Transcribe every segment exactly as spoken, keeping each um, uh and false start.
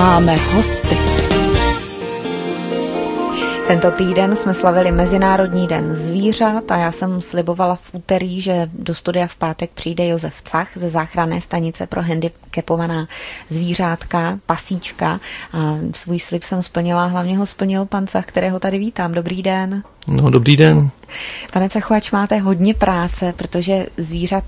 Máme hosty. Tento týden jsme slavili Mezinárodní den zvířat a já jsem slibovala v úterý, že do studia v pátek přijde Josef Cach ze záchranné stanice pro handicapovaná zvířátka, pasíčka. A svůj slib jsem splnila, hlavně ho splnil pan Cach, kterého tady vítám. Dobrý den. No, dobrý den. Pane Cachu, ač máte hodně práce, protože zvířat...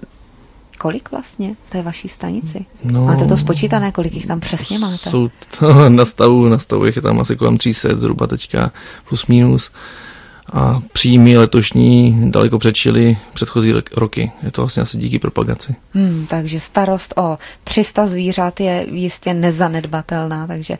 Kolik vlastně v té vaší stanici? No, máte to spočítané, kolik jich tam přesně máte? Jsou to na stavu, na stavu je tam asi kolem tři sta zhruba teďka plus minus. A příjmy letošní daleko předčily předchozí roky. Je to vlastně asi díky propagaci. Hmm, takže starost o tři sta zvířat je jistě nezanedbatelná, takže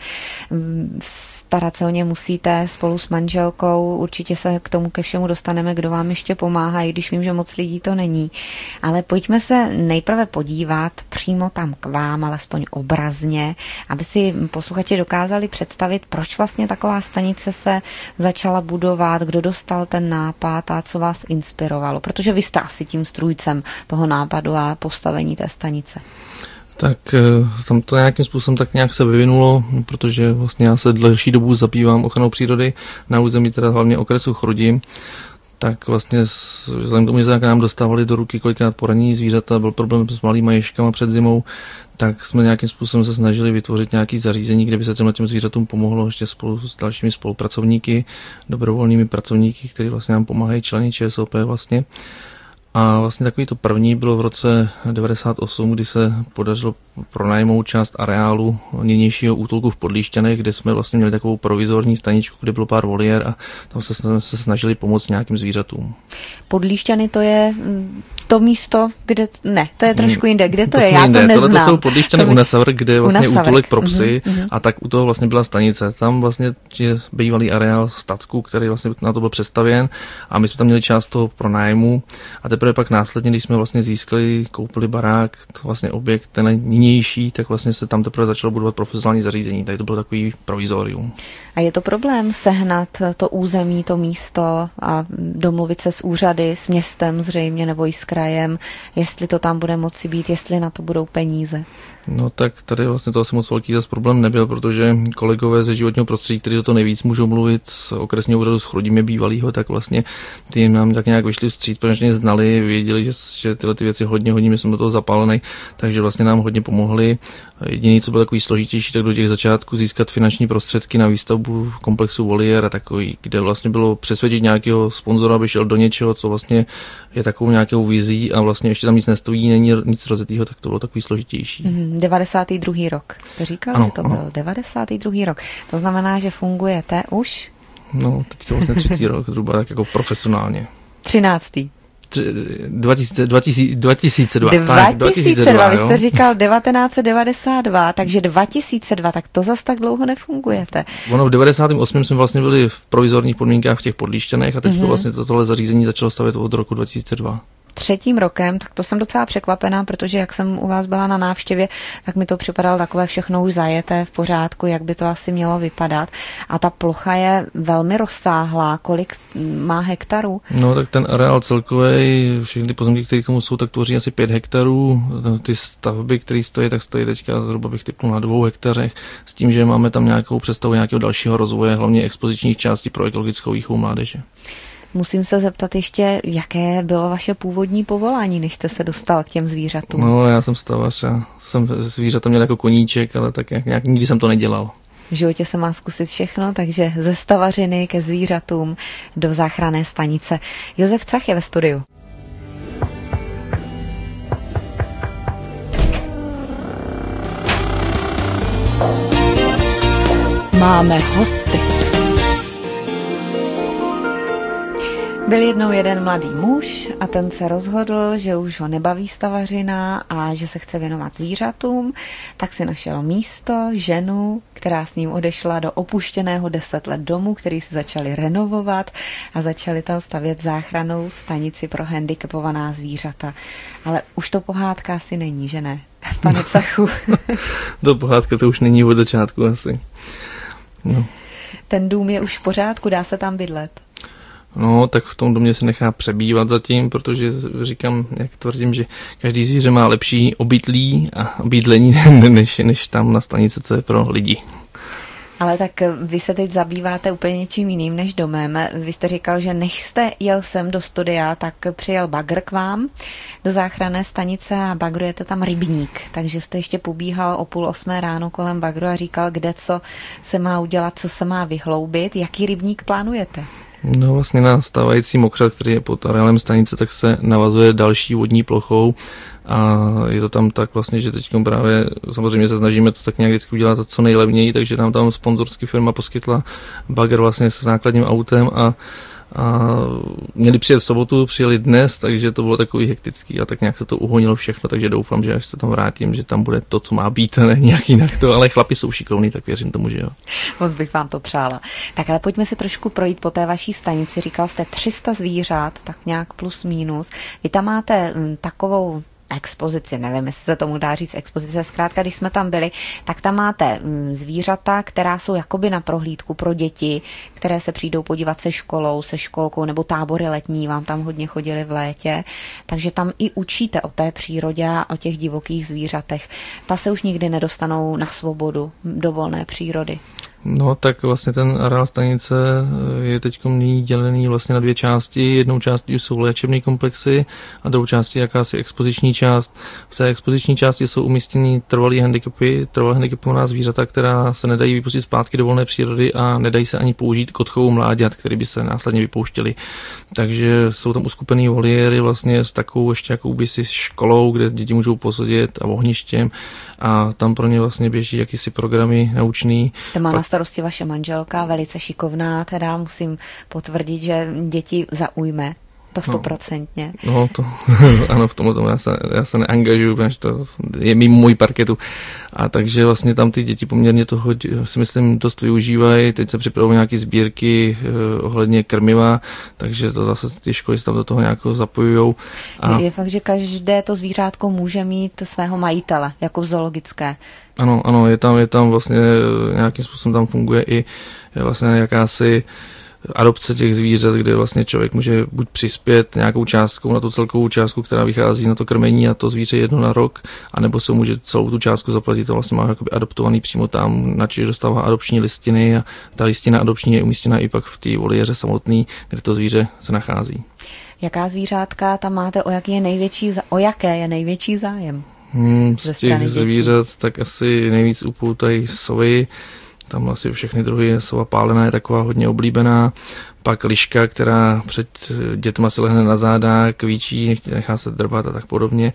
starat se o ně musíte spolu s manželkou. Určitě se k tomu ke všemu dostaneme, kdo vám ještě pomáhá, i když vím, že moc lidí to není. Ale pojďme se nejprve podívat přímo tam k vám, alespoň obrazně, aby si posluchači dokázali představit, proč vlastně taková stanice se začala budovat, kdo dostal ten nápad a co vás inspirovalo. Protože vy jste asi tím strůjcem toho nápadu a postavení té stanice. Tak tam to nějakým způsobem tak nějak se vyvinulo, protože vlastně já se delší dobu zabývám ochranou přírody na území teda hlavně okresu Chrudim. Tak vlastně vzhledem k tomu, že nám dostávali do ruky kolikrát poranění zvířata, byl problém s malýma ježkama před zimou, tak jsme nějakým způsobem se snažili vytvořit nějaké zařízení, kde by se těmhle těm zvířatům pomohlo ještě spolu s dalšími spolupracovníky, dobrovolnými pracovníky, kteří vlastně nám pomáhají, členy ČSOP vlastně. A vlastně takový to první bylo v roce devadesát osm, kdy se podařilo pronajmout část areálu nynějšího útulku v Podlíšťanech, kde jsme vlastně měli takovou provizorní staničku, kde bylo pár voliér a tam se, se snažili pomoct nějakým zvířatům. Podlíšťany to je to místo, kde... Ne, to je trošku jinde. Kde to, to je? Já jinde. to neznám. Tohle to jsou Podlíšťany to mi... u Nesavrch, kde je vlastně útulek pro psy uh-huh. a tak u toho vlastně byla stanice. Tam vlastně je bývalý areál statku, který vlastně na to byl přestavěn a my jsme tam měli část toho pronájmu a teprve pak následně, když jsme vlastně získali, koupili barák, to vlastně objekt ten nynější, tak vlastně se tam teprve začalo budovat profesionální zařízení. Tady to bylo takový provizorium. A je to problém sehnat to území, to místo a domluvit se s úřady, s městem zřejmě nebo i s krajem, jestli to tam bude moci být, jestli na to budou peníze? No tak tady vlastně to asi moc velký zase problém nebyl, protože kolegové ze životního prostředí, kteří o to nejvíc můžou mluvit z okresního úřadu s Chrudimě bývalýho, tak vlastně ty nám tak nějak vyšli vstříc, protože mě znali, věděli, že, že tyhle ty věci hodně, hodně, my jsme do toho zapálený, takže vlastně nám hodně pomohli. Jediný, co bylo takový složitější, tak do těch začátků získat finanční prostředky na výstavbu komplexu voliér a takový, kde vlastně bylo přesvědčit nějakého sponzora, aby šel do něčeho, co vlastně je takovou nějakou vizí a vlastně ještě tam nic nestojí, není nic rozjetého, tak to bylo takový složitější. Mm, devadesátý druhý rok. Jste říkal, ano, že to ano. byl devadesátý druhý rok. To znamená, že fungujete už? No, teďka vlastně třetí rok, zhruba tak jako profesionálně. třináctý dva tisíce dva. dva tisíce dva, vy jste říkal devatenáct set devadesát dva, takže dva tisíce dva, tak to zas tak dlouho nefungujete. Ono v devadesátém osmém jsme vlastně byli v provizorních podmínkách v těch Podlíšťanech a teď mm-hmm. vlastně tohle zařízení začalo stavět od roku dva tisíce dva. Třetím rokem, tak to jsem docela překvapená, protože jak jsem u vás byla na návštěvě, tak mi to připadalo takové všechno už zajeté v pořádku, jak by to asi mělo vypadat. A ta plocha je velmi rozsáhlá. Kolik má hektarů? No tak ten areál celkový, všechny ty pozemky, které k tomu jsou, tak tvoří asi pět hektarů. Ty stavby, které stojí, tak stojí teďka zhruba bych typnul na dvou hektarech, s tím, že máme tam nějakou představu nějakého dalšího rozvoje, hlavně expozičních částí pro ekologickou výchovu mládeže. Musím se zeptat ještě, jaké bylo vaše původní povolání, než jste se dostal k těm zvířatům? No, já jsem stavař a jsem zvířata měl jako koníček, ale tak nějak, nějak nikdy jsem to nedělal. V životě se má zkusit všechno, takže ze stavařiny ke zvířatům do záchranné stanice. Josef Cach je ve studiu. Máme hosty. Byl jednou jeden mladý muž a ten se rozhodl, že už ho nebaví stavařina a že se chce věnovat zvířatům, tak si našel místo, ženu, která s ním odešla do opuštěného deset let domu, který si začali renovovat a začali tam stavět záchrannou stanici pro handicapovaná zvířata. Ale už to pohádka asi není, že ne? Pane Cachu. To pohádka to už není od začátku asi. No. Ten dům je už v pořádku, dá se tam bydlet? No, tak v tom domě se nechá přebývat zatím, protože říkám, jak tvrdím, že každý zvíře má lepší obydlí a obydlení než, než tam na stanici, co je pro lidi. Ale tak vy se teď zabýváte úplně něčím jiným než domem. Vy jste říkal, že než jste jel sem do studia, tak přijel bagr k vám do záchranné stanice a bagrujete tam rybník. Takže jste ještě pobíhal o půl osmé ráno kolem bagru a říkal, kde co se má udělat, co se má vyhloubit. Jaký rybník plánujete? No vlastně na stávající mokřad, který je pod areálem stanice, tak se navazuje další vodní plochou a je to tam tak vlastně, že teď právě samozřejmě se snažíme to tak nějak vždycky udělat co nejlevněji, takže nám tam sponzorsky firma poskytla bagr vlastně se základním autem a A měli přijet v sobotu, přijeli dnes, takže to bylo takový hektický a tak nějak se to uhonilo všechno, takže doufám, že až se tam vrátím, že tam bude to, co má být, ne nějak jinak to, ale chlapi jsou šikovní, tak věřím tomu, že jo. Moc bych vám to přála. Tak ale pojďme se trošku projít po té vaší stanici. Říkal jste tři sta zvířat, tak nějak plus minus. Vy tam máte m, takovou expozici, nevím, jestli se tomu dá říct expozice, zkrátka, když jsme tam byli, tak tam máte zvířata, která jsou jakoby na prohlídku pro děti, které se přijdou podívat se školou, se školkou, nebo tábory letní, vám tam hodně chodili v létě, takže tam i učíte o té přírodě a o těch divokých zvířatech. Ta se už nikdy nedostanou na svobodu do volné přírody. No, tak vlastně ten areál stanice je teď nyní dělený vlastně na dvě části. Jednou částí jsou léčebné komplexy a druhou částí jakási expoziční část. V té expoziční části jsou umístěny trvalé handicapy, trvalé handicapovaná zvířata, která se nedají vypustit zpátky do volné přírody a nedají se ani použít k odchovu mláďat, které by se následně vypouštěly. Takže jsou tam uskupený voliéry vlastně s takovou ještě jakouby si školou, kde děti můžou posedět a ohništěm a tam pro ně vlastně běží jakýsi programy naučný. To má na starosti vaše manželka, velice šikovná, teda musím potvrdit, že děti zaujme. To stoprocentně. No, no to, ano, v tomhle tomu já se, já se neangažuju, protože to je mimo můj parketu. A takže vlastně tam ty děti poměrně toho, si myslím, dost využívají. Teď se připravují nějaké sbírky eh, ohledně krmiva, takže to zase ty školy se tam do toho nějak zapojujou. A... Je fakt, že každé to zvířátko může mít svého majitele, jako zoologické. Ano, ano, je tam, je tam vlastně nějakým způsobem tam funguje i vlastně jakási adopce těch zvířat, kde vlastně člověk může buď přispět nějakou částkou na tu celkovou částku, která vychází na to krmení a to zvíře jedno na rok, anebo se může celou tu částku zaplatit, to vlastně má jakoby adoptovaný přímo tam, načež dostává adopční listiny a ta listina adopční je umístěna i pak v té voliéře samotný, kde to zvíře se nachází. Jaká zvířátka tam máte, o jaký je největší, o jaké je největší zájem? Hmm, z těch zvířat tak asi nejvíc upoutají sovy. Tam asi všechny druhy, sova pálená je taková hodně oblíbená. Pak liška, která před dětma si lehne na záda, kvíčí, nechá se drbat a tak podobně.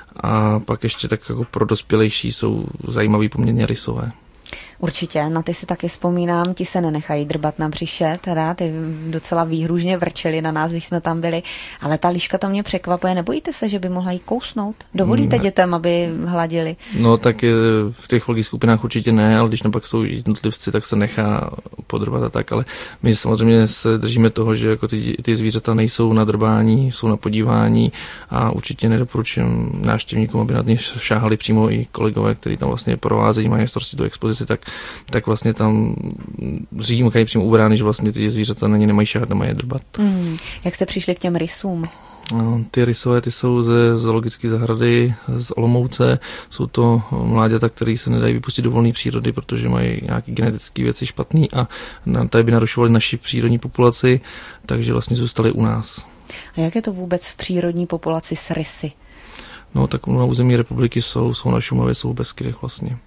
A pak ještě tak jako pro dospělejší jsou zajímavý poměrně rysové. Určitě, na ty si taky vzpomínám, ti se nenechají drbat na břiše, teda ty docela výhružně vrčeli na nás, když jsme tam byli, ale ta liška to mě překvapuje, nebojíte se, že by mohla jí kousnout? Dovolíte ne. dětem, aby hladili? No tak v těch velkých skupinách určitě ne, ale když napak jsou jednotlivci, tak se nechá podrbat a tak, ale my samozřejmě se držíme toho, že jako ty, ty zvířata nejsou na drbání, jsou na podívání a určitě nedoporučujem návštěvníkům, aby nad ně šáhali přímo i kolegové, kteří tam vlastně provázejí, mají starosti tu expozici, tak tak vlastně tam řídí muchají přímo ubrány, že vlastně ty zvířata na ně nemají šáhat, nemají drbat. Mm, jak jste přišli k těm rysům? No, ty rysové, ty jsou ze zoologické zahrady z Olomouce. Jsou to mláďata, které se nedají vypustit do volné přírody, protože mají nějaké genetické věci špatné a tady by narušovali naši přírodní populaci, takže vlastně zůstali u nás. A jak je to vůbec v přírodní populaci s rysy? No, tak na území republiky jsou, jsou na Šumavě, jsou v Beskydech vlastně.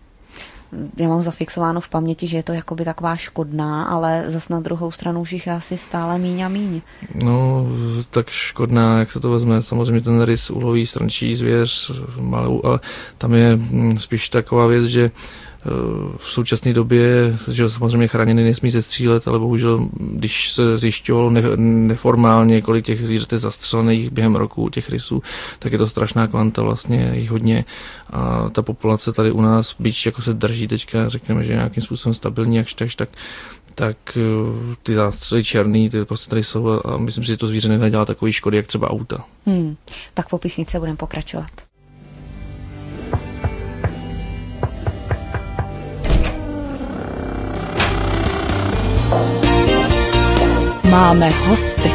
Já mám zafixováno v paměti, že je to jakoby taková škodná, ale zas na druhou stranu už jich je asi stále míň a míň. No, tak škodná, jak se to vezme. Samozřejmě ten rys uloví strančí zvěř malou, ale tam je spíš taková věc, že v současné době, že samozřejmě chráněný nesmí se střílet, ale bohužel, když se zjišťovalo ne, neformálně, kolik těch zvířat je zastřelených během roku, těch rysů, tak je to strašná kvanta, vlastně jich hodně. A ta populace tady u nás, byť jako se drží teďka, řekněme, že je nějakým způsobem stabilní, jakž tak, tak tak ty zástřely černý, ty prostě tady jsou a myslím si, že to zvíře nedělá takový škody, jak třeba auta. Hmm, tak po písničce budeme pokračovat. máme hosty.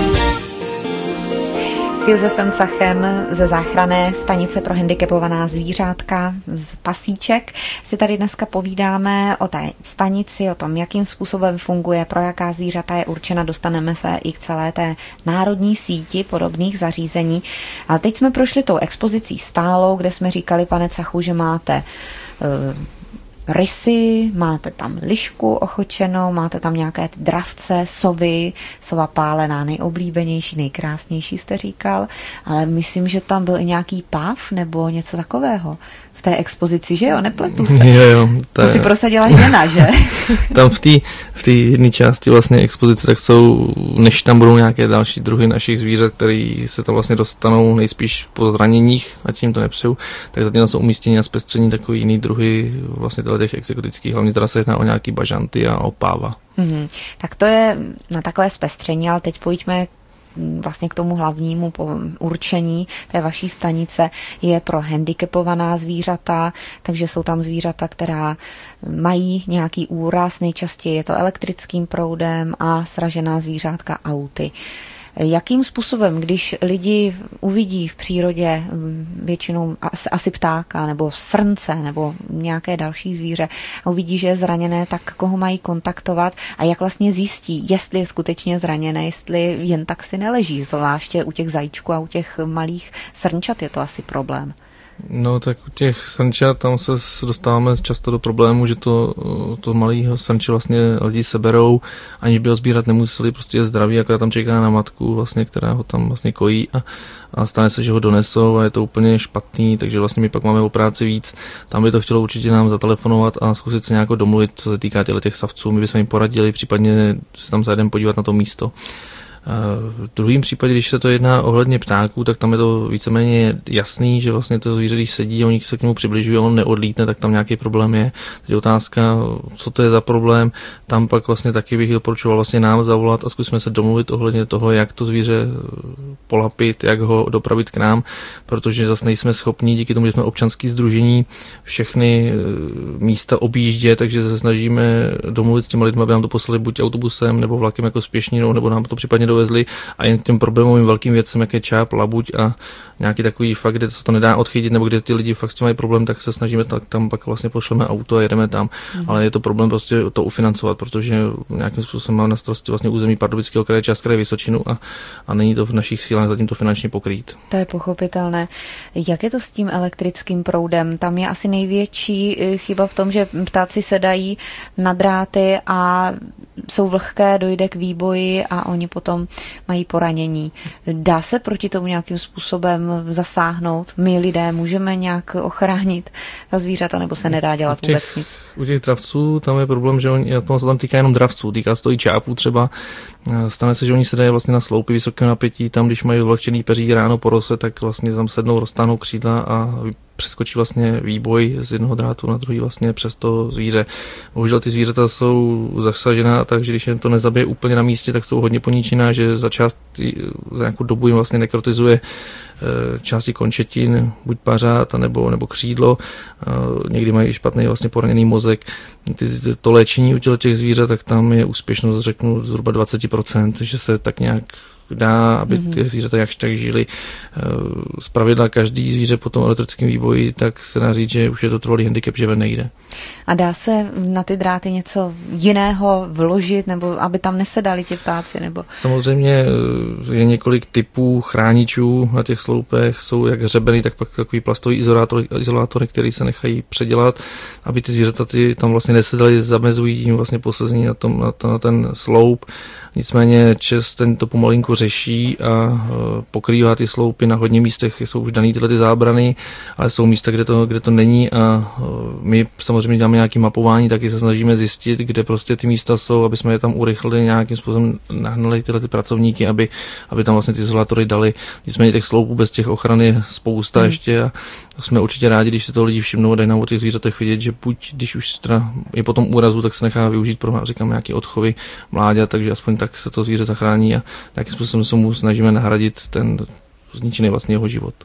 S Josefem Cachem ze záchranné stanice pro handicapovaná zvířátka z Pasíček si tady dneska povídáme o té stanici, o tom, jakým způsobem funguje, pro jaká zvířata je určena. Dostaneme se i k celé té národní síti podobných zařízení. Ale teď jsme prošli tou expozicí stálou, kde jsme říkali, pane Cachu, že máte uh, rysy, máte tam lišku ochočenou, máte tam nějaké dravce, sovy, sova pálená, nejoblíbenější, nejkrásnější jste říkal, ale myslím, že tam byl i nějaký páv nebo něco takového v té expozici, že jo? Nepletu se. Jo, jo, to, to si prosadila žena, že? Tam v té v té jedné části vlastně expozice tak jsou, než tam budou nějaké další druhy našich zvířat, které se tam vlastně dostanou nejspíš po zraněních, ať jim to nepřeju, tak zatím jsou umístění a zpestření takový jiný druhy vlastně těch exotických, hlavně teda se jedná o nějaký bažanty a o páva. Mm-hmm. Tak to je na takové zpestření, ale teď pojďme vlastně k tomu hlavnímu určení té vaší stanice. Je pro handicapovaná zvířata, takže jsou tam zvířata, která mají nějaký úraz, nejčastěji je to elektrickým proudem a sražená zvířátka auty. Jakým způsobem, když lidi uvidí v přírodě většinou asi ptáka nebo srnce nebo nějaké další zvíře a uvidí, že je zraněné, tak koho mají kontaktovat a jak vlastně zjistí, jestli je skutečně zraněné, jestli jen tak si neleží, zvláště u těch zajíčků a u těch malých srnčat je to asi problém. No tak u těch srnčat tam se dostáváme často do problému, že to, to malýho srnče vlastně lidi seberou, aniž by ho sbírat nemuseli, prostě je zdravý, jako tam čeká na matku, vlastně, která ho tam vlastně kojí a, a stane se, že ho donesou a je to úplně špatný, takže vlastně my pak máme o práci víc. Tam by to chtělo určitě nám zatelefonovat a zkusit se nějak domluvit, co se týká těch savců, my bychom jim poradili, případně se tam zajedeme podívat na to místo. V druhém případě, když se to jedná ohledně ptáků, tak tam je to víceméně jasný, že vlastně to zvíře, když sedí a oni se k němu přibližují a on neodlítne, tak tam nějaký problém je. Teď je otázka, co to je za problém. Tam pak vlastně taky bych doporučoval vlastně nám zavolat a zkusíme se domluvit ohledně toho, jak to zvíře polapit, jak ho dopravit k nám, protože zase nejsme schopni, díky tomu, že jsme občanský sdružení, všechny místa objíždět, takže se snažíme domluvit s těmi lidmi, aby nám to poslali buď autobusem nebo vlakem jako spěšninou, nebo nám to případně dovezli a jen k těm problémovým velkým věcem, jak je čáp, labuť a nějaký takový fakt, kde se to nedá odchytit, nebo kde ty lidi fakt s tím mají problém, tak se snažíme, tak tam pak vlastně pošleme auto a jedeme tam. Mm. Ale je to problém prostě to ufinancovat, protože nějakým způsobem mám na starosti vlastně území Pardubického kraje, část kraje Vysočinu a, a není to v našich sílách zatím to finančně pokrýt. To je pochopitelné. Jak je to s tím elektrickým proudem? Tam je asi největší chyba v tom, že ptáci sedají na dráty a jsou vlhké, dojde k výboji a oni potom mají poranění. Dá se proti tomu nějakým způsobem zasáhnout? My lidé můžeme nějak ochránit ta zvířata, nebo se nedá dělat těch, vůbec nic? U těch dravců tam je problém, že oni, to se tam týká jenom dravců, týká se to i čápů třeba. Stane se, že oni se dají vlastně na sloupy vysokého napětí, tam když mají vlhčený peří ráno po rose, tak vlastně tam sednou, roztáhnou křídla a přeskočí vlastně výboj z jednoho drátu na druhý vlastně přes to zvíře. Bohužel ty zvířata jsou zasažená, takže když je to nezabije úplně na místě, tak jsou hodně poničená, že za část, za nějakou dobu jim vlastně nekrotizuje části končetin, buď pařád, nebo, nebo křídlo. Někdy mají špatný vlastně poraněný mozek. Ty, to léčení u těch zvířat, tak tam je úspěšnost, řeknu, zhruba dvacet procent, že se tak nějak dá, aby ty zvířata jakž tak žili. Zpravidla každý zvíře po tom elektrickém výboji, tak se dá říct, že už je to trvalý handicap, že ven nejde. A dá se na ty dráty něco jiného vložit, nebo aby tam nesedali ti ptáci? Nebo... Samozřejmě je několik typů chráničů na těch sloupech, jsou jak hřebeny, tak pak takový plastový izolátory, izolátory, které se nechají předělat, aby ty zvířata ty tam vlastně nesedali, zamezují jim vlastně posazení na, tom, na, to, na ten sloup. Nicméně Čes ten to pomalinku řeší a pokrývá ty sloupy na hodně místech, jsou už daný tyhle ty zábrany, ale jsou místa, kde to, kde to není a my samozřejmě děláme nějaké mapování, taky se snažíme zjistit, kde prostě ty místa jsou, aby jsme je tam urychlili, nějakým způsobem nahnali tyhle ty pracovníky, aby, aby tam vlastně ty izolátory dali. Nicméně těch sloupů bez těch ochran je spousta hmm. ještě a jsme určitě rádi, když se to lidi všimnou a dají nám o těch zvířatech vidět, že buď, když už teda je po tom úrazu, tak se nechá využít pro, říkám, nějaké odchovy mláďat, takže aspoň tak se to zvíře zachrání a nějakým způsobem se mu snažíme nahradit ten zničený vlastně jeho život.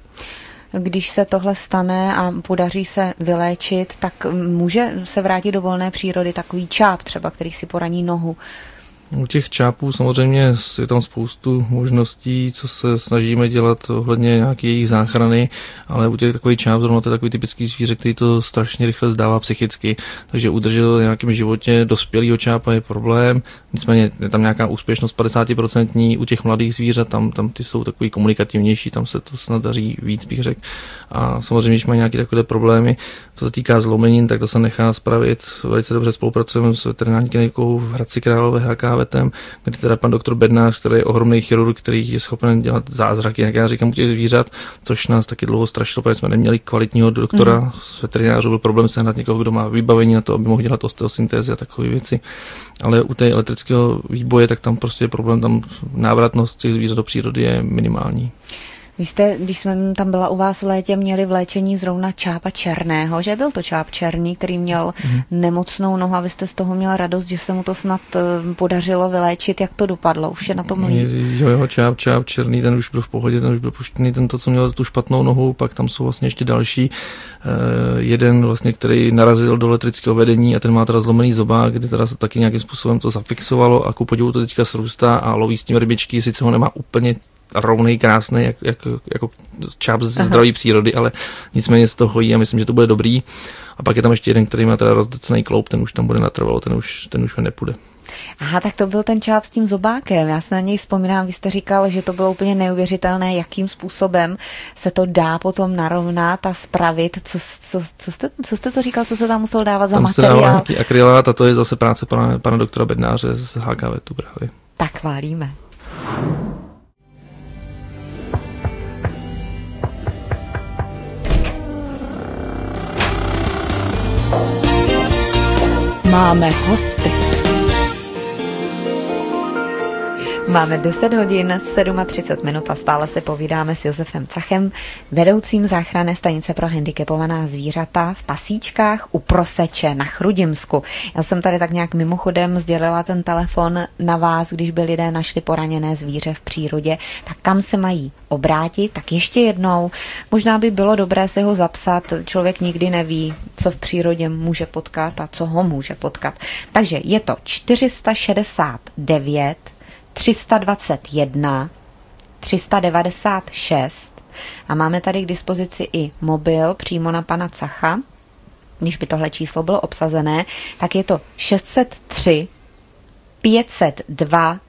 Když se tohle stane a podaří se vyléčit, tak může se vrátit do volné přírody takový čáp třeba, který si poraní nohu. U těch čápů samozřejmě je tam spoustu možností, co se snažíme dělat ohledně nějaké jejich záchrany, ale u těch takových čáp zrovna to je takový typický zvíře, který to strašně rychle zdává psychicky, takže udržet v nějakém životě dospělého čápa je problém, nicméně je tam nějaká úspěšnost padesát procent u těch mladých zvířat, tam, tam ty jsou takový komunikativnější, tam se to snad daří víc, bych řekl. A samozřejmě, když mají nějaké takové problémy, co se týká zlomenin, tak to se nechá spravit. Velice dobře spolupracujeme s veterinární klinikou v Hradci Králové H K vetem, kde teda pan doktor Bednář, který je ohromný chirurg, který je schopen dělat zázraky, jak já říkám, u těch zvířat, což nás taky dlouho strašilo, protože jsme neměli kvalitního doktora mm. z veterinářů, byl problém sehnat někoho, kdo má vybavení na to, aby mohl dělat osteosyntézy a takové věci. Ale u té elektrického výboje, tak tam prostě je problém, tam návratnost těch zvířat do přírody je minimální. Vy jste, když jsem tam byla u vás v létě, měli v léčení zrovna čápa černého, že byl to čáp černý, který měl mm. nemocnou nohu a vy jste z toho měla radost, že se mu to snad podařilo vyléčit. Jak to dopadlo? Už je na tom líp? Jo, jo, čáp, čáp černý, ten už byl v pohodě, ten už byl puštěný, ten to, co měl tu špatnou nohu, pak tam jsou vlastně ještě další. Uh, jeden vlastně, který narazil do elektrického vedení a ten má teda zlomený zobák, kde teda se taky nějakým způsobem to zafixovalo a ku podivu to teďka srůstá a loví s tím rybičky, sice ho nemá úplně rovnej, krásný, jak, jak, jako čáp z zdraví přírody, ale nicméně z toho hojí a myslím, že to bude dobrý. A pak je tam ještě jeden, který má teda rozdecený kloup, ten už tam bude natrvalo, ten už, ten už ho nepůjde. Aha, tak to byl ten čáp s tím zobákem. Já se na něj vzpomínám, vy jste říkal, že to bylo úplně neuvěřitelné, jakým způsobem se to dá potom narovnat a spravit. Co, co, co, jste, co jste to říkal, co se tam musel dávat tam za materiál? Tam se dává nějaký akrylát a to je zase práce pana, pana doktora Bednáře z H K vetu právě. Tak chválíme. Máme hosty. Máme deset hodin, třicet sedm minut a stále se povídáme s Josefem Cachem, vedoucím záchranné stanice pro handicapovaná zvířata v Pasíčkách u Proseče na Chrudimsku. Já jsem tady tak nějak mimochodem sdělila ten telefon na vás, když by lidé našli poraněné zvíře v přírodě, tak kam se mají obrátit, tak ještě jednou, možná by bylo dobré si ho zapsat, člověk nikdy neví, co v přírodě může potkat a co ho může potkat. Takže je to čtyři set šedesát devět tři sta dvacet jedna tři sta devadesát šest a máme tady k dispozici i mobil přímo na pana Cacha. Když by tohle číslo bylo obsazené, tak je to šest set tři pět set dva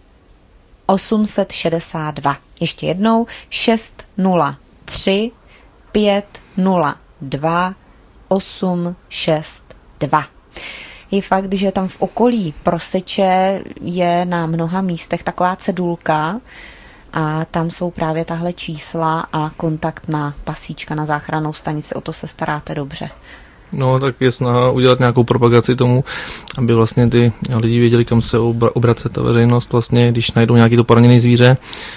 osm set šedesát dva. Ještě jednou šest set tři pět set dva osm šest dva. Je fakt, že tam v okolí Proseče je na mnoha místech taková cedulka a tam jsou právě tahle čísla a kontakt na Pasíčka, na záchrannou stanici. O to se staráte dobře. No, tak je snaha udělat nějakou propagaci tomu, aby vlastně ty lidi věděli, kam se obracet ta veřejnost vlastně, když najdou nějaký to poraněný zvíře.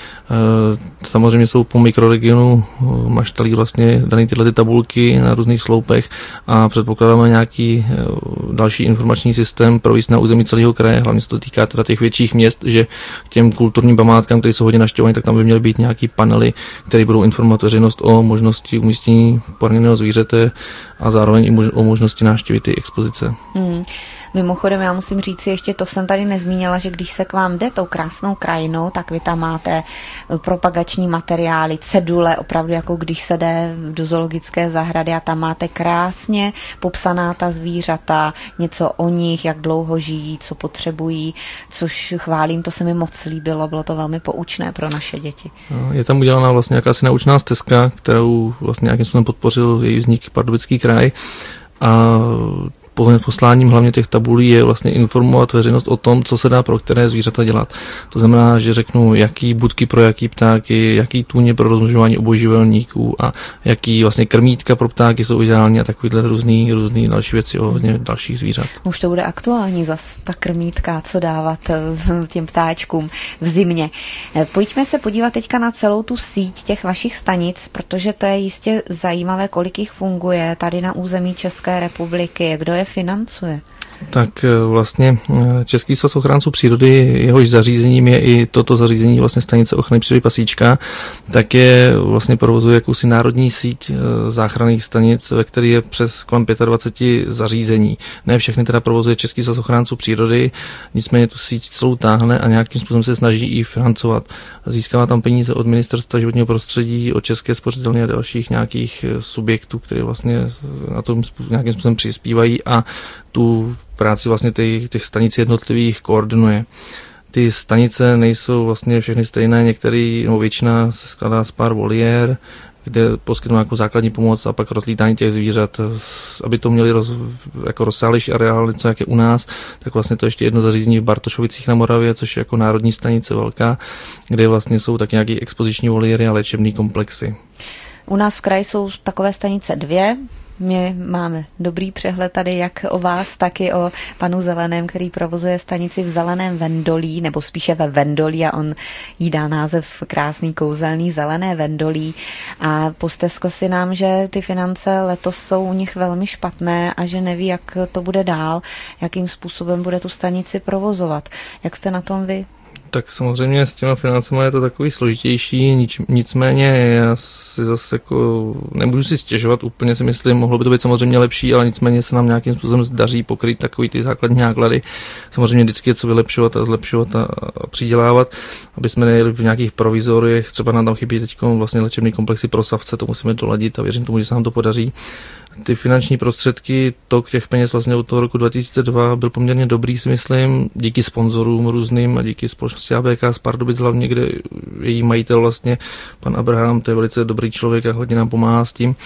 Samozřejmě jsou po mikroregionu maštalí vlastně daný tyhle ty tabulky na různých sloupech a předpokládáme nějaký další informační systém provést na území celého kraje, hlavně se to týká teda těch větších měst, že k těm kulturním památkám, které jsou hodně navštěvované, tak tam by měly být nějaký panely, které budou informovat veřejnost o možnosti umístění poraněného zvířete a zároveň i o možnosti návštěvy té expozice. Hmm. Mimochodem, já musím říct si ještě, to jsem tady nezmínila, že když se k vám jde tou krásnou krajinou, tak vy tam máte propagační materiály, cedule, opravdu jako když se jde do zoologické zahrady a tam máte krásně popsaná ta zvířata, něco o nich, jak dlouho žijí, co potřebují, což chválím, to se mi moc líbilo, bylo to velmi poučné pro naše děti. Je tam udělaná vlastně jakási naučná stezka, kterou vlastně nějakým způsobem podpořil její vznik Pardubický kraj a posláním hlavně těch tabulí je vlastně informovat veřejnost o tom, co se dá pro které zvířata dělat. To znamená, že řeknu, jaký budky pro jaký ptáky, jaký tůně pro rozmnožování obojživelníků a jaký vlastně krmítka pro ptáky jsou ideální a takovýhle různý, různý další věci ohledně dalších zvířat. Už to bude aktuální zas, ta krmítka, co dávat těm ptáčkům v zimě. Pojďme se podívat teďka na celou tu síť těch vašich stanic, protože to je jistě zajímavé, kolik jich funguje tady na území České republiky, kdo je které financuje? Tak vlastně Český svaz ochránců přírody, jehož zařízením je i toto zařízení vlastně stanice ochrany přírody Pasíčka, tak je vlastně provozuje jakousi národní síť záchranných stanic, ve které je přes kolem dvacet pět zařízení. Ne všechny teda provozuje Český svaz ochránců přírody, nicméně tu síť celou táhne a nějakým způsobem se snaží i financovat. Získává tam peníze od Ministerstva životního prostředí, od České spořitelny a dalších nějakých subjektů, které vlastně na tom nějakým způsobem přispívají a tu práci vlastně těch, těch stanic jednotlivých koordinuje. Ty stanice nejsou vlastně všechny stejné, některé, nebo většina se skládá z pár voliér, kde poskytnou nějakou základní pomoc a pak rozlítání těch zvířat, aby to měli roz, jako rozsáhlejší areál, něco jak je u nás, tak vlastně to ještě jedno zařízení v Bartošovicích na Moravě, což je jako národní stanice velká, kde vlastně jsou tak nějaký expoziční voliéry a léčebné komplexy. U nás v kraji jsou takové stanice dvě. My máme dobrý přehled tady jak o vás, tak i o panu Zeleném, který provozuje stanici v Zeleném Vendolí, nebo spíše ve Vendolí a on jí dá název krásný, kouzelný Zelené Vendolí a posteskl si nám, že ty finance letos jsou u nich velmi špatné a že neví, jak to bude dál, jakým způsobem bude tu stanici provozovat. Jak jste na tom vy? Tak samozřejmě s těma financemi je to takový složitější, nič, nicméně já si zase jako nemůžu si stěžovat úplně, si myslím, mohlo by to být samozřejmě lepší, ale nicméně se nám nějakým způsobem daří pokryt takový ty základní náklady. Samozřejmě vždycky je co vylepšovat a zlepšovat a, a přidělávat, aby jsme nejeli v nějakých provizoriech, třeba nám tam chybí teď vlastně léčebný komplexy pro savce, to musíme doladit a věřím tomu, že se nám to podaří. Ty finanční prostředky, tok těch peněz vlastně od toho roku dva tisíce dva byl poměrně dobrý, si myslím, díky sponzorům různým a díky společnosti A B K z Pardubic hlavně, kde její majitel vlastně, pan Abraham, to je velice dobrý člověk a hodně nám pomáhá s tím.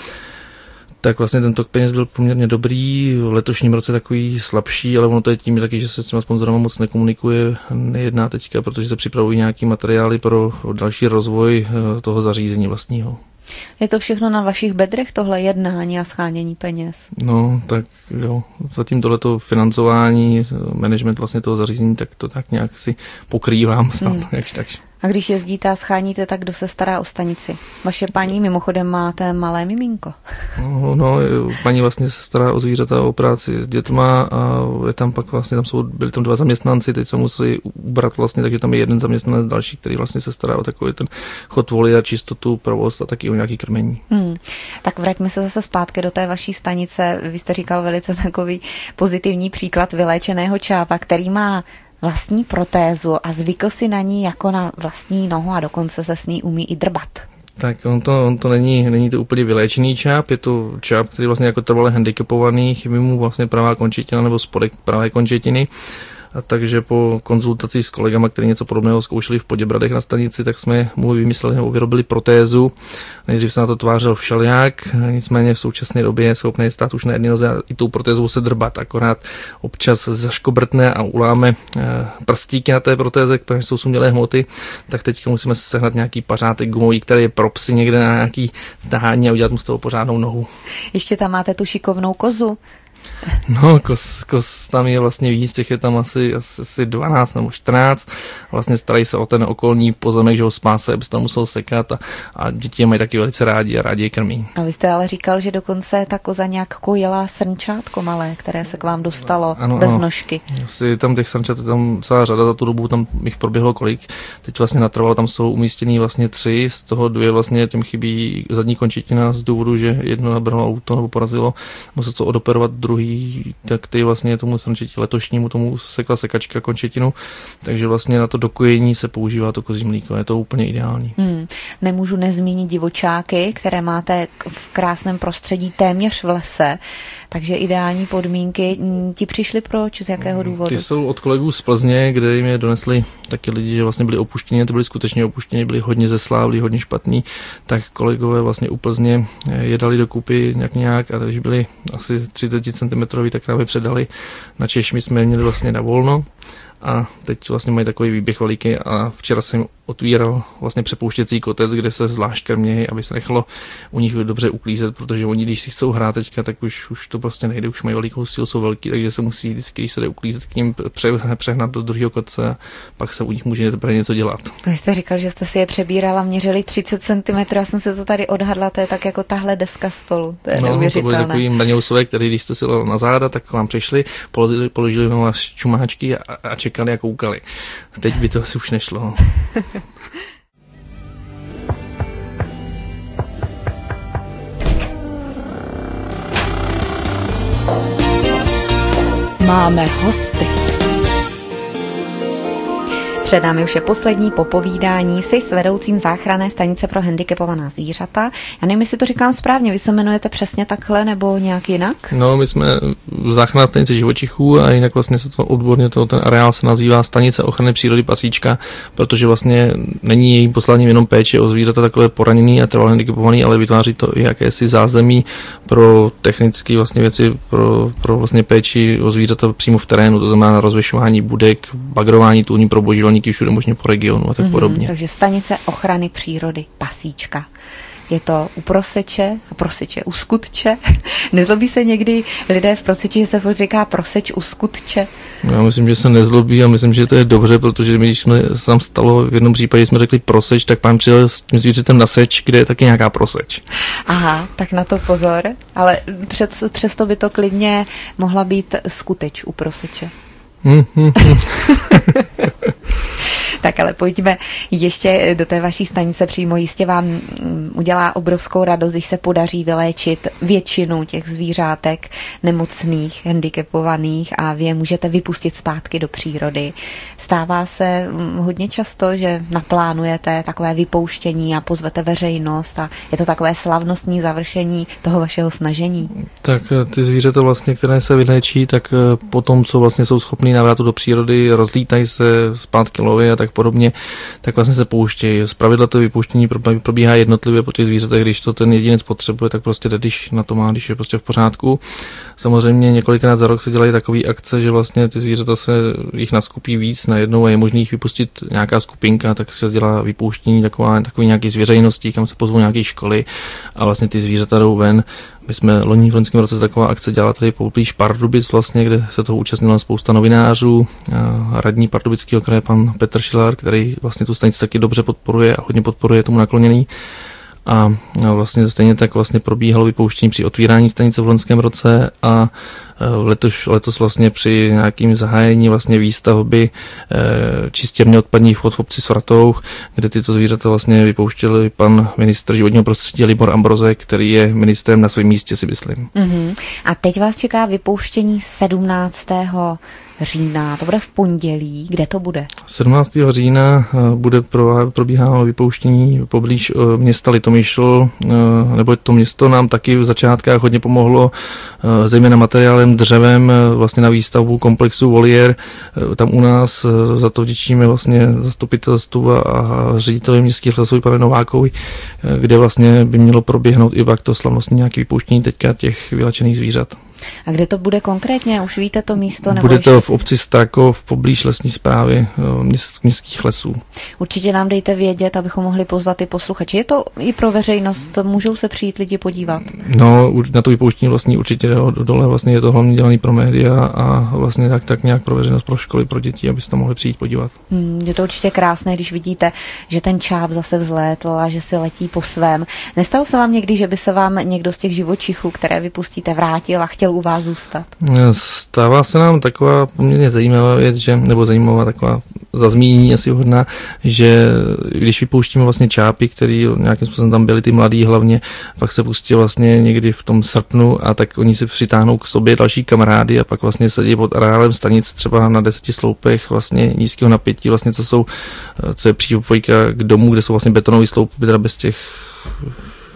Tak vlastně ten tok peněz byl poměrně dobrý, v letošním roce takový slabší, ale ono to je tím taky, že se s těma sponzorama moc nekomunikuje, nejedná teďka, protože se připravují nějaký materiály pro další rozvoj toho zařízení vlastního. Je to všechno na vašich bedrech, tohle jednání a schánění peněz? No, tak jo, zatím tohleto financování, management vlastně toho zařízení, tak to tak nějak si pokrývám snad, hmm. jakž takž. A když jezdíte a scháníte, tak kdo se stará o stanici? Vaše paní, mimochodem máte malé miminko. No, no, paní vlastně se stará o zvířata, o práci s dětma a je tam pak vlastně, tam jsou, byli tam dva zaměstnanci, teď jsme museli ubrat vlastně, takže tam je jeden zaměstnanec další, který vlastně se stará o takový ten chod voli a čistotu, provoz a taky o nějaký krmení. Hmm. Tak vraťme se zase zpátky do té vaší stanice. Vy jste říkal velice takový pozitivní příklad vyléčeného čápa, který má vlastní protézu a zvykl si na ní jako na vlastní nohu a dokonce se s ní umí i drbat. Tak on to, on to není, není to úplně vyléčený čáp, je to čáp, který vlastně jako trvale handicapovaný, chybí mu vlastně pravá končetina nebo spodek pravé končetiny. A takže po konzultaci s kolegama, kteří něco podobného zkoušeli v Poděbradech na stanici, tak jsme mu vymysleli nebo vyrobili protézu. Nejdřív se na to tvářil všelijak, nicméně v současné době je schopný stát už na jedné noze a i tou protézou se drbat. Akorát občas zaškobrtne a uláme prstíky na té protéze, protože jsou sumělé hmoty, tak teďka musíme sehnat nějaký pařátek gumový, který je pro psy někde na nějaký tahání a udělat mu z toho pořádnou nohu. Ještě tam máte tu šikovnou kozu. No, kos, kos tam je vlastně víc, těch je tam asi, asi dvanáct nebo čtrnáct. Vlastně starají se o ten okolní pozemek, že ho spáse, aby se tam musel sekat a, a děti je mají taky velice rádi a rádi je krmí. A vy jste ale říkal, že dokonce ta koza nějak kojila srnčátko malé, které se k vám dostalo ano, bez ano. nožky. Asi tam těch srnčat je tam celá řada, za tu dobu tam jich proběhlo kolik. Teď vlastně natrvalo, tam jsou umístěný vlastně tři, z toho dvě vlastně těm chybí zadní končetina z důvodu, že jedno nabralo auto nebo porazilo, musel to odoperovat druhý, tak ty vlastně tomu srnčeti letošnímu tomu sekla sekačka končetinu, takže vlastně na to dokojení se používá to kozí mlíko, je to úplně ideální. Hmm. Nemůžu nezmínit divočáky, které máte v krásném prostředí téměř v lese, takže ideální podmínky. Ti přišli proč, z jakého důvodu? Ty jsou od kolegů z Plzně, kde jim je donesli taky lidi, že vlastně byli opuštěni, to byli skutečně opuštěni, byli hodně zeslávlí, hodně špatní, tak kolegové vlastně u Plzně je dali dokupy nějak nějak a když byli asi třicet centimetrů, tak nám je předali na Češmi, jsme měli vlastně na volno a teď vlastně mají takový výběh veliký a včera jsem otvíral vlastně přepouštěcí kotec, kde se zvlášť krmějí, aby se nechalo u nich dobře uklízet, protože oni, když si chcou hrát teďka, tak už, už to prostě nejde, už mají velikou sílu, jsou velký, takže se musí vždycky, když se jde uklízet, k ním pře, přehnat do druhého kotce a pak se u nich může teprve něco dělat. Vy jste říkal, že jste si je přebírala, měřili třicet centimetrů, já jsem se to tady odhadla, to je tak jako tahle deska stolu, to je no, neuvěřitelné. To byly takový mrňousové, který když jste si na záda, tak vám přišli, položili, položili na vás čumáčky a, a čekali a koukali. Teď by to asi už nešlo. Máme hosty. Před námi už je poslední popovídání si s vedoucím záchranné stanice pro handicapovaná zvířata. Já nevím, jestli to říkám správně, vy se jmenujete přesně takhle nebo nějak jinak? No, my jsme záchranná stanice živočichů a jinak vlastně se to odborně, to, ten areál se nazývá Stanice ochrany přírody Pasíčka, protože vlastně není jejím posláním jenom péče o zvířata takhle poraněný a trvale handicapovaný, ale vytváří to i jakési zázemí pro technické vlastně věci, pro, pro vlastně péči o zvířata přímo v terénu, to znamená rozvěšování budek, bagrování tůní pro božívalníky všude možně po regionu a tak mm-hmm, podobně. Takže Stanice ochrany přírody Pasíčka. Je to u Proseče a Proseče u Skutče. Nezlobí se někdy lidé v Proseči, že se furt říká Proseč u Skutče? Já myslím, že se nezlobí a myslím, že to je dobře, protože my, když jsme sám stalo v jednom případě, jsme řekli Proseč, tak pán přijel s tím zvířetem na seč, kde je taky nějaká Proseč. Aha, tak na to pozor. Ale před, přesto by to klidně mohla být Skuteč u Proseče. Hmm, hmm, hmm. Tak ale pojďme ještě do té vaší stanice přímo. Jistě vám udělá obrovskou radost, když se podaří vyléčit většinu těch zvířátek nemocných, handicapovaných a vy je můžete vypustit zpátky do přírody. Stává se hodně často, že naplánujete takové vypouštění a pozvete veřejnost a je to takové slavnostní završení toho vašeho snažení. Tak ty zvířata vlastně, které se vyléčí, tak potom, co vlastně jsou schopní návratu do přírody, rozlítají se zpátky lovy a tak podobně, tak vlastně se pouštějí. Zpravidla to vypouštění probíhá jednotlivě po těch zvířatech, když to ten jedinec potřebuje, tak prostě jde, když na to má, když je prostě v pořádku. Samozřejmě několikrát za rok se dělají takové akce, že vlastně ty zvířata se jich naskupí víc najednou a je možné jich vypustit nějaká skupinka, tak se dělá vypouštění taková, takový nějaký zvěřejností, kam se pozvou nějaké školy a vlastně ty zvířata jdou ven. My jsme loni v loňském roce taková akce dělala tady poblíž Pardubic vlastně, kde se toho účastnila spousta novinářů. Radní Pardubického kraje pan Petr Šilar, který vlastně tu stanici taky dobře podporuje a hodně podporuje, tomu nakloněný. A vlastně stejně tak vlastně probíhalo vypouštění při otvírání stanice v loňském roce a letos, letos vlastně při nějakým zahájení vlastně výstavby čistírny odpadních vod v obci Svratoch, kde tyto zvířata vlastně vypouštěli pan ministr životního prostředí Libor Ambroze, který je ministrem na svém místě, si myslím. Mm-hmm. A teď vás čeká vypouštění sedmnáctého října, to bude v pondělí, kde to bude? sedmnáctého října bude probíhá vypouštění poblíž města Litomyšl, nebo to město nám taky v začátkách hodně pomohlo, zejména materiálem, dřevem, vlastně na výstavbu komplexu Voliér. Tam u nás za to vděčíme vlastně zastupitelstvu a řediteli městských lesů pane Novákovi, kde vlastně by mělo proběhnout i pak to slavnostní nějaké vypouštění teďka těch vylečených zvířat. A kde to bude konkrétně? Už víte to místo? Nebo bude to ještě... v obci Starkov, poblíž lesní správy měst, městských lesů. Určitě nám dejte vědět, abychom mohli pozvat i posluchači. Je to i pro veřejnost, můžou se přijít lidi podívat? No, na to vypouštění vlastně určitě dole vlastně je to hlavně dělaný pro média a vlastně tak, tak nějak pro veřejnost, pro školy, pro děti, abyste mohli přijít podívat. Hmm, je to určitě krásné, když vidíte, že ten čáp zase vzlétl a že si letí po svém. Nestalo se vám někdy, že by se vám někdo z těch živočichů, které vypustíte, vrátil a chtěl u vás zůstat? Stává se nám taková poměrně zajímavá věc, že, nebo zajímavá taková za zmínění asi hodná, že když vypouštíme vlastně čápy, který nějakým způsobem tam byli ty mladí hlavně, pak se pustí vlastně někdy v tom srpnu a tak oni si přitáhnou k sobě další kamarády a pak vlastně sedí pod areálem stanic třeba na deseti sloupech vlastně nízkého napětí, vlastně co jsou, co je přípojka k domu, kde jsou vlastně betonové sloupy, teda bez těch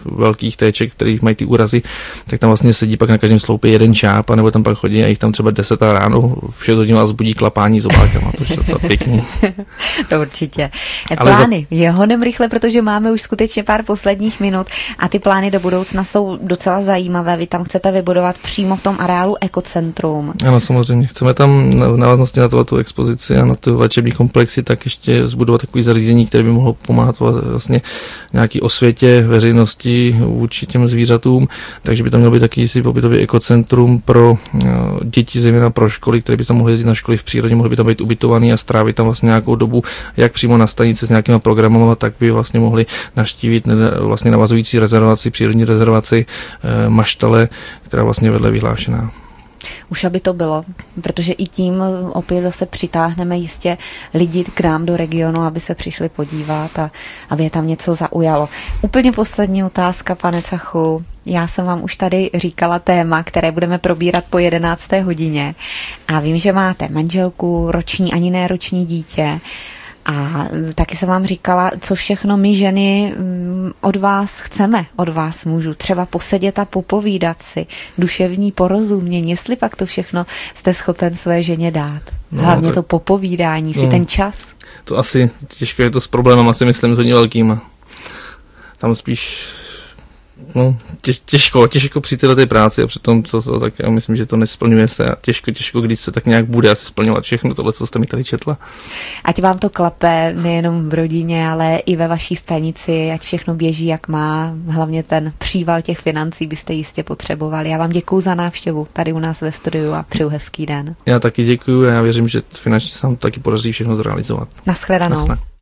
velkých téček, kterých mají ty úrazy, tak tam vlastně sedí pak na každém sloupě jeden čáp, a nebo tam pak chodí a jich tam třeba deset a ráno, v šest hodin vás budí klapání zobákama, to je docela pěkný. To určitě. Plány za... je honem rychle, protože máme už skutečně pár posledních minut a ty plány do budoucna jsou docela zajímavé. Vy tam chcete vybudovat přímo v tom areálu ekocentrum. Ano, samozřejmě. Chceme tam v návaznosti na tu expozici a na ty léčební komplexy tak ještě zbudovat takový zařízení, které by mohlo pomáhat vlastně nějaký osvětě veřejnosti vůči těm zvířatům, takže by tam mělo být taky si pobytový ekocentrum pro děti, zejména pro školy, které by tam mohly jezdit na školy v přírodě, mohly by tam být ubytovaný a strávit tam vlastně nějakou dobu, jak přímo na stanici s nějakýma programama, tak by vlastně mohli navštívit vlastně navazující rezervaci, přírodní rezervaci Maštale, která vlastně vedle vyhlášená. Už aby to bylo, protože i tím opět zase přitáhneme jistě lidi k nám do regionu, aby se přišli podívat a aby je tam něco zaujalo. Úplně poslední otázka, pane Cachu. Já jsem vám už tady říkala téma, které budeme probírat po jedenácté hodině a vím, že máte manželku, roční ani ne roční dítě. A taky jsem vám říkala, co všechno my ženy od vás chceme, od vás mužů. Třeba posedět a popovídat si, duševní porozumění, jestli pak to všechno jste schopen své ženě dát. No, hlavně tak, to popovídání, no, si ten čas. To asi těžko je to s problémem, asi myslím s hodně velkýma. Tam spíš... No, těž, těžko, těžko při této práci a přitom, co, co, tak já myslím, že to nesplňuje se a těžko, těžko, když se tak nějak bude asi splňovat všechno tohle, co jste mi tady četla. Ať vám to klape nejenom v rodině, ale i ve vaší stanici, ať všechno běží, jak má, hlavně ten příval těch financí byste jistě potřebovali. Já vám děkuju za návštěvu tady u nás ve studiu a přeju hezký den. Já taky děkuju a já věřím, že finančně se vám taky podaří všechno zrealizovat. Naschledanou. Naschle.